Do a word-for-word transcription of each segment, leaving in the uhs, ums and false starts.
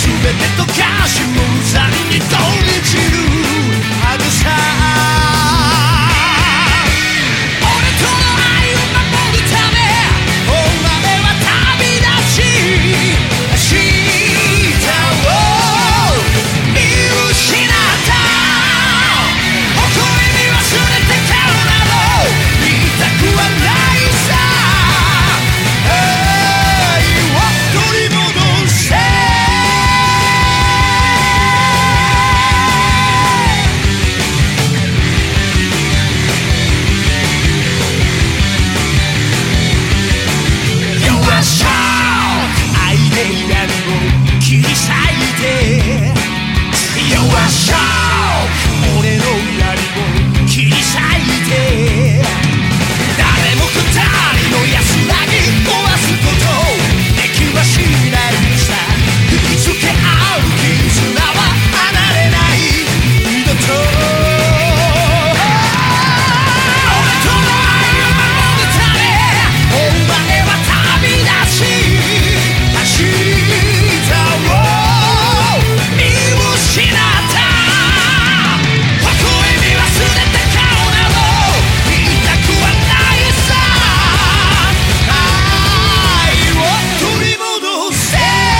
全て溶かし無残に飛び散るハグさ俺との愛を守るためお前は旅立ち明日を見失った誇りに忘れて顔など言いたくはないさ愛を取り戻せ弱さ愛で闇を切り裂いて弱さ俺の闇を切り裂いて誰も二人の安らぎ壊すことできはしないさ吹きつけ合う絆は離れない二度と俺との愛を守るためお前は旅立ち明日を見失った微笑み忘れて顔など言いたくはないさ愛を取り戻せ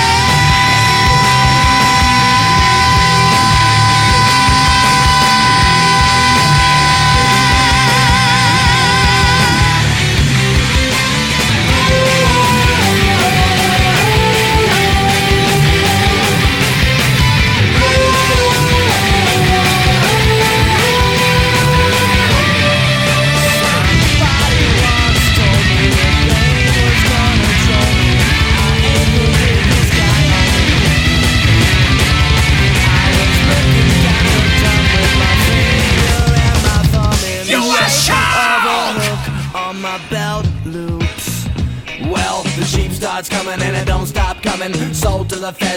On my belt loops. Well, the sheep starts coming and it don't stop coming. Sold to the feds.